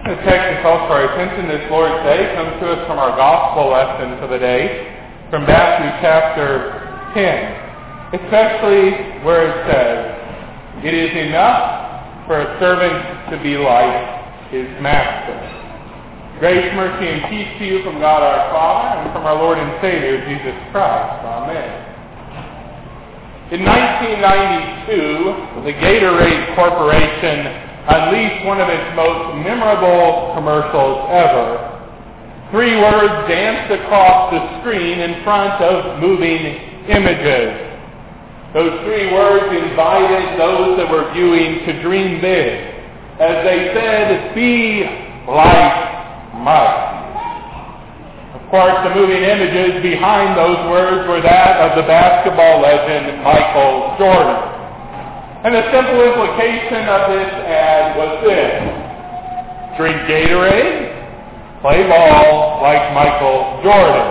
The text that calls for our attention this Lord's Day comes to us from our gospel lesson for the day, from Matthew chapter 10, especially where it says, "It is enough for a servant to be like his master." Grace, mercy, and peace to you from God our Father and from our Lord and Savior, Jesus Christ. Amen. In 1992, the Gatorade Corporation unleashed one of its most memorable commercials ever. 3 words danced across the screen in front of moving images. Those 3 words invited those that were viewing to dream big, as they said, "Be like Mike." Of course, the moving images behind those words were that of the basketball legend Michael Jordan. And the simple implication of this ad was this: drink Gatorade, play ball like Michael Jordan.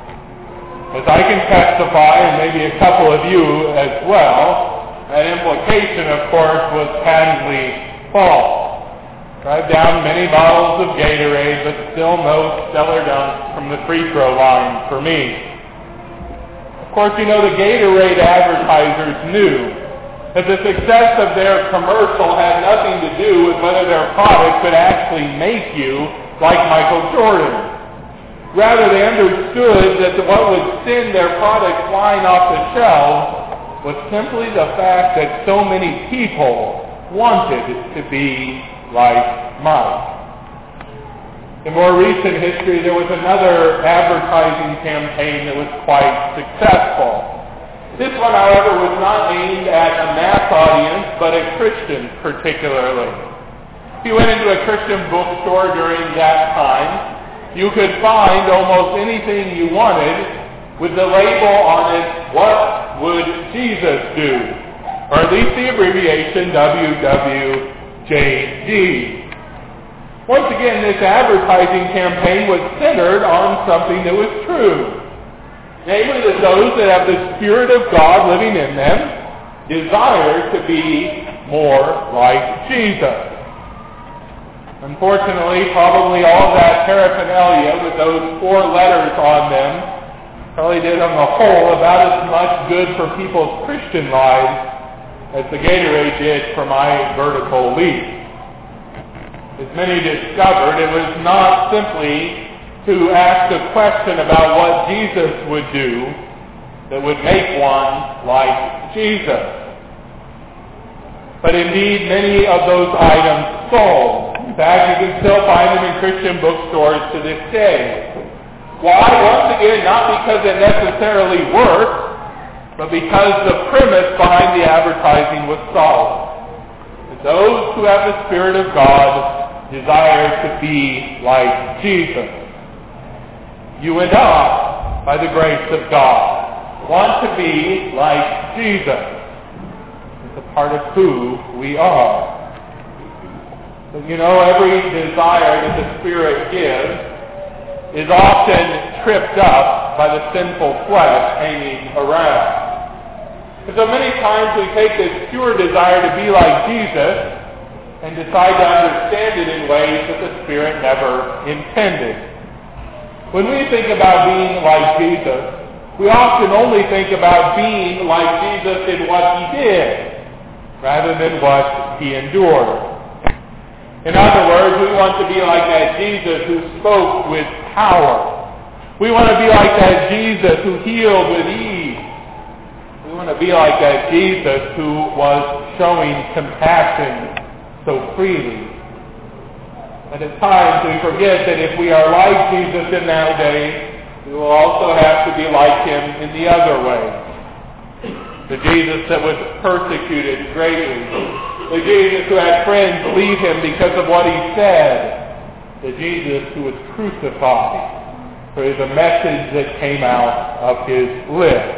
As I can testify, and maybe a couple of you as well, that implication, of course, was patently false. I've downed many bottles of Gatorade, but still no stellar dunk from the free throw line for me. Of course, you know the Gatorade advertisers knew that the success of their commercial had nothing to do with whether their product could actually make you like Michael Jordan. Rather, they understood that what would send their product flying off the shelves was simply the fact that so many people wanted to be like Mike. In more recent history, there was another advertising campaign that was quite successful. This one, however, was not aimed at a mass audience, but at Christians particularly. If you went into a Christian bookstore during that time, you could find almost anything you wanted with the label on it, "What would Jesus do?" Or at least the abbreviation WWJD. Once again, this advertising campaign was centered on something that was true. Namely, that those that have the Spirit of God living in them desire to be more like Jesus. Unfortunately, probably all that paraphernalia with those 4 letters on them probably did on the whole about as much good for people's Christian lives as the Gatorade did for my vertical leap. As many discovered, it was not simply to ask a question about what Jesus would do that would make one like Jesus. But indeed, many of those items sold. In fact, you can still find them in Christian bookstores to this day. Why? Once again, not because it necessarily worked, but because the premise behind the advertising was solid. That those who have the Spirit of God desire to be like Jesus. You and I, by the grace of God, want to be like Jesus. It's a part of who we are. But you know, every desire that the Spirit gives is often tripped up by the sinful flesh hanging around. And so many times we take this pure desire to be like Jesus and decide to understand it in ways that the Spirit never intended. When we think about being like Jesus, we often only think about being like Jesus in what he did, rather than what he endured. In other words, we want to be like that Jesus who spoke with power. We want to be like that Jesus who healed with ease. We want to be like that Jesus who was showing compassion so freely. But at times we forget that if we are like Jesus in that way, we will also have to be like him in the other way. The Jesus that was persecuted greatly. The Jesus who had friends leave him because of what he said. The Jesus who was crucified for the message that came out of his lips.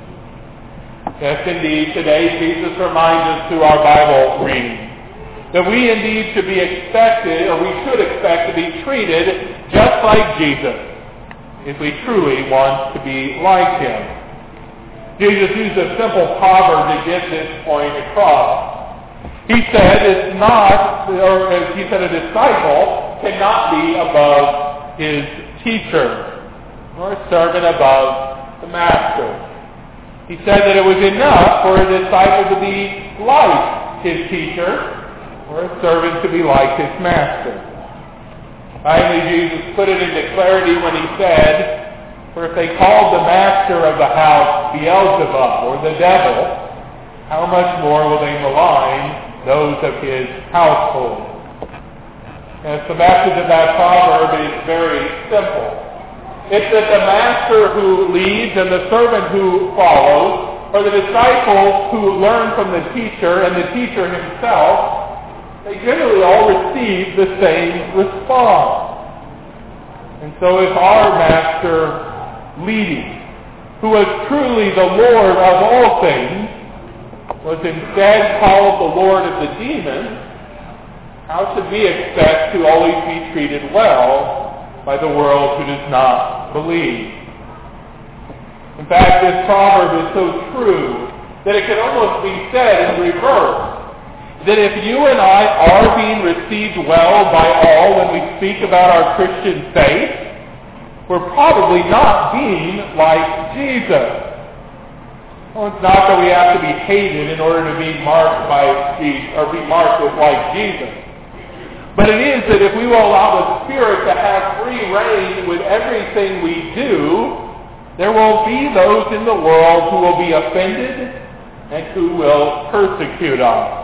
Yes, indeed, today Jesus reminds us through our Bible reading that we indeed should be expected, or we should expect to be treated just like Jesus if we truly want to be like him. Jesus used a simple proverb to get this point across. He said, it's not, or as he said, a disciple cannot be above his teacher, nor a servant above the master. He said that it was enough for a disciple to be like his teacher, or a servant to be like his master. Finally, Jesus put it into clarity when he said, "For if they called the master of the house Beelzebub, or the devil, how much more will they malign those of his household?" And the message of that proverb is very simple. It's that the master who leads and the servant who follows, or the disciples who learn from the teacher and the teacher himself, they generally all receive the same response. And so if our master leading, who was truly the Lord of all things, was instead called the Lord of the demons, how should we expect to always be treated well by the world who does not believe? In fact, this proverb is so true that it can almost be said in reverse. That if you and I are being received well by all when we speak about our Christian faith, we're probably not being like Jesus. Well, it's not that we have to be hated in order to be marked by Jesus, or be marked with like Jesus. But it is that if we will allow the Spirit to have free reign with everything we do, there will be those in the world who will be offended and who will persecute us.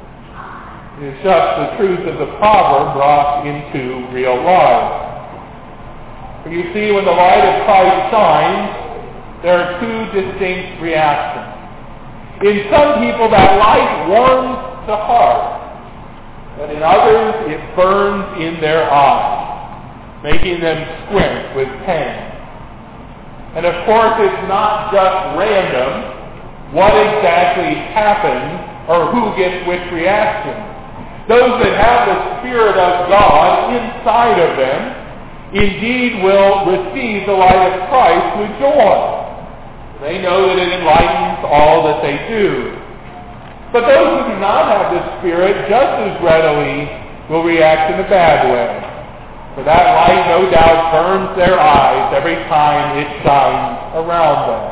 It is just the truth of the proverb brought into real life. For you see, when the light of Christ shines, there are two distinct reactions. In some people, that light warms the heart, but in others, it burns in their eyes, making them squint with pain. And of course, it's not just random what exactly happens or who gets which reaction. Those that have the Spirit of God inside of them indeed will receive the light of Christ with joy. They know that it enlightens all that they do. But those who do not have the Spirit just as readily will react in a bad way. For that light no doubt burns their eyes every time it shines around them.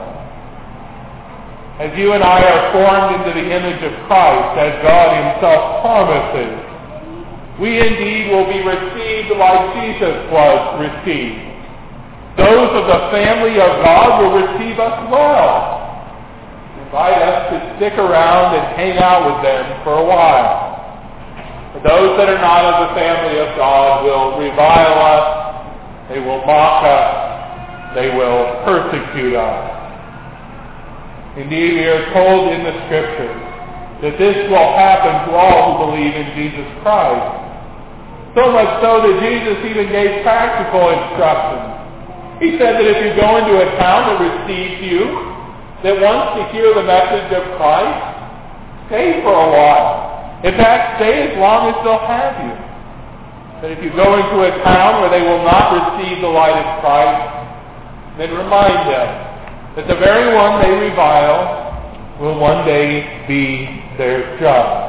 As you and I are formed into the image of Christ, as God himself promises, we indeed will be received like Jesus was received. Those of the family of God will receive us well, invite us to stick around and hang out with them for a while. But those that are not of the family of God will revile us, they will mock us, they will persecute us. Indeed, we are told in the Scriptures that this will happen to all who believe in Jesus Christ. So much so that Jesus even gave practical instructions. He said that if you go into a town that receives you, that wants to hear the message of Christ, stay for a while. In fact, stay as long as they'll have you. But if you go into a town where they will not receive the light of Christ, then remind them that the very one they revile will one day be their judge.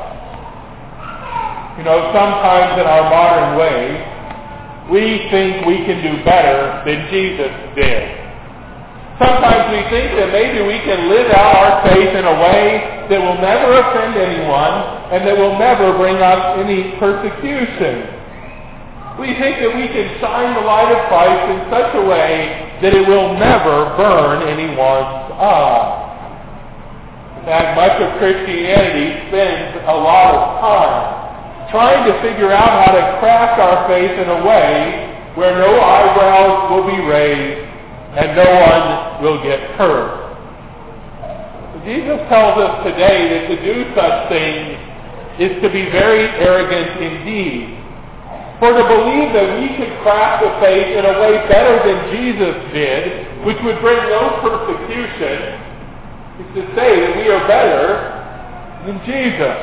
You know, sometimes in our modern way, we think we can do better than Jesus did. Sometimes we think that maybe we can live out our faith in a way that will never offend anyone and that will never bring us any persecution. We think that we can shine the light of Christ in such a way that it will never burn anyone's eyes. In fact, much of Christianity spends a lot of time trying to figure out how to craft our faith in a way where no eyebrows will be raised and no one will get hurt. But Jesus tells us today that to do such things is to be very arrogant indeed. For to believe that we could craft the faith in a way better than Jesus did, which would bring no persecution, is to say that we are better than Jesus.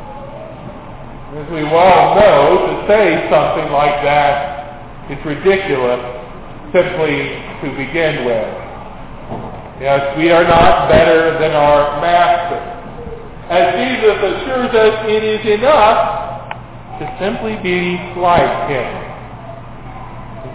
As we well know, to say something like that is ridiculous simply to begin with. Yes, we are not better than our Master. As Jesus assures us, it is enough to simply be like him.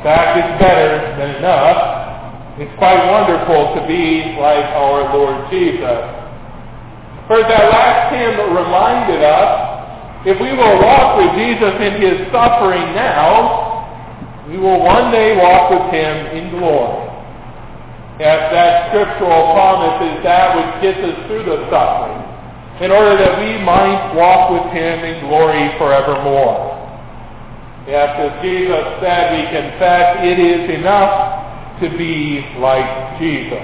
fact, it's better than enough. It's quite wonderful to be like our Lord Jesus. For that last hymn reminded us, if we will walk with Jesus in his suffering now, we will one day walk with him in glory. Yes, that scriptural promise is that which gets us through the suffering, in order that we might walk with him in glory forevermore. Yes, as Jesus said, we confess it is enough to be like Jesus.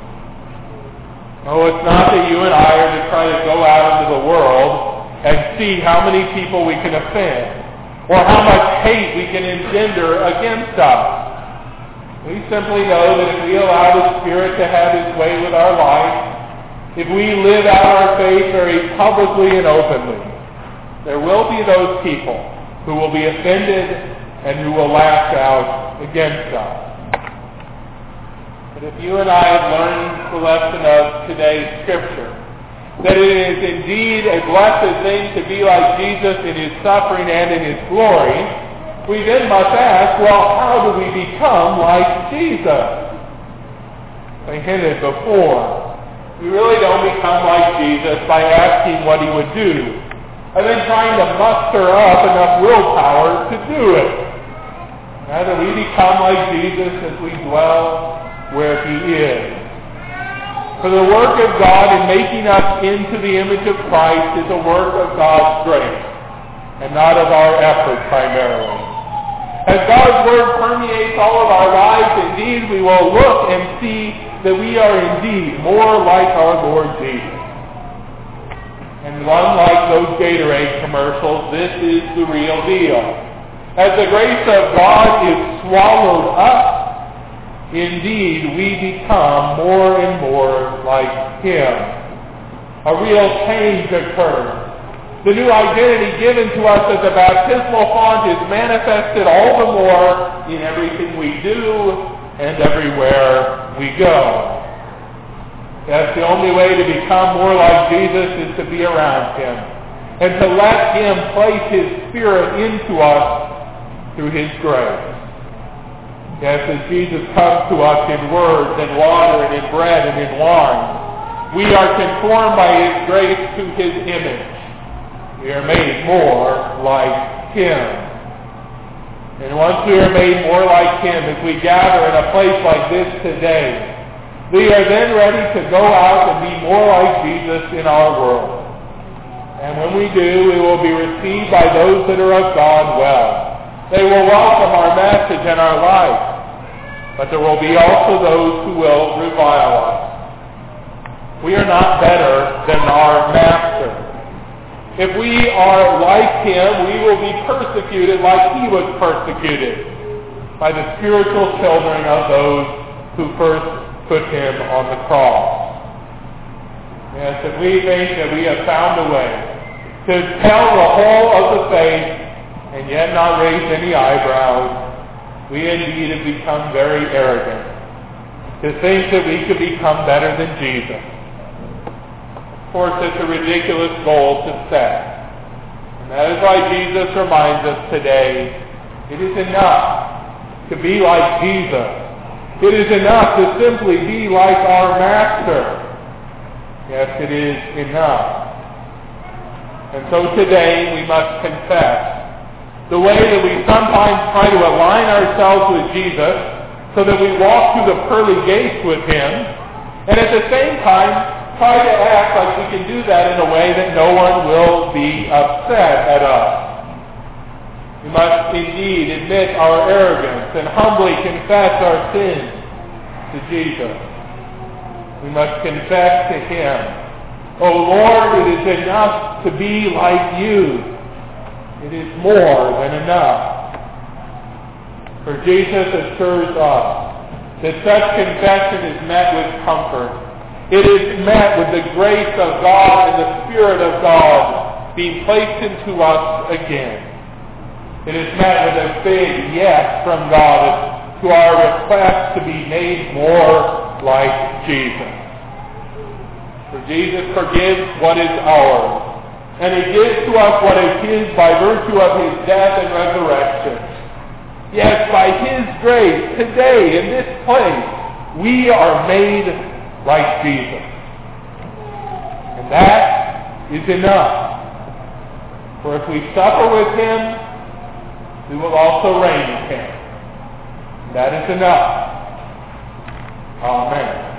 Oh, it's not that you and I are to try to go out into the world and see how many people we can offend, or how much hate we can engender against us. We simply know that if we allow the Spirit to have his way with our life, if we live out our faith very publicly and openly, there will be those people who will be offended and who will lash out against us. But if you and I have learned the lesson of today's Scripture, that it is indeed a blessed thing to be like Jesus in his suffering and in his glory, we then must ask, well, how do we become like Jesus? I hinted before, we really don't become like Jesus by asking what he would do, and then trying to muster up enough willpower to do it. Rather, we become like Jesus as we dwell where he is. For the work of God in making us into the image of Christ is a work of God's grace, and not of our effort primarily. As God's Word permeates all of our lives, indeed, we will look and see that we are indeed more like our Lord Jesus. And unlike those Gatorade commercials, this is the real deal. As the grace of God is swallowed up, indeed, we become more and more like him. A real change occurs. The new identity given to us as a baptismal font is manifested all the more in everything we do and everywhere we go. That's the only way to become more like Jesus, is to be around him and to let him place his Spirit into us through his grace. Yes, as Jesus comes to us in words and water and in bread and in wine, we are conformed by his grace to his image. We are made more like him. And once we are made more like him, as we gather in a place like this today, we are then ready to go out and be more like Jesus in our world. And when we do, we will be received by those that are of God well. They will welcome our message and our life. But there will be also those who will revile us. We are not better than our Master. If we are like him, we will be persecuted like he was persecuted by the spiritual children of those who first put him on the cross. Yes, if we think that we have found a way to tell the whole of the faith and yet not raise any eyebrows, we indeed have become very arrogant to think that we could become better than Jesus. Of course, it's a ridiculous goal to set. And that is why Jesus reminds us today, it is enough to be like Jesus. It is enough to simply be like our Master. Yes, it is enough. And so today we must confess the way that we sometimes try to align ourselves with Jesus so that we walk through the pearly gates with him, and at the same time try to act like we can do that in a way that no one will be upset at us. We must indeed admit our arrogance and humbly confess our sins to Jesus. We must confess to him, "O Lord, it is enough to be like you. It is more than enough." For Jesus assures us that such confession is met with comfort. It is met with the grace of God and the Spirit of God being placed into us again. It is met with a big yes from God to our request to be made more like Jesus. For Jesus forgives what is ours, and he gives to us what is his by virtue of his death and resurrection. Yes, by His grace, today, in this place, we are made like Jesus. And that is enough. For if we suffer with Him, we will also reign with Him. That is enough. Amen.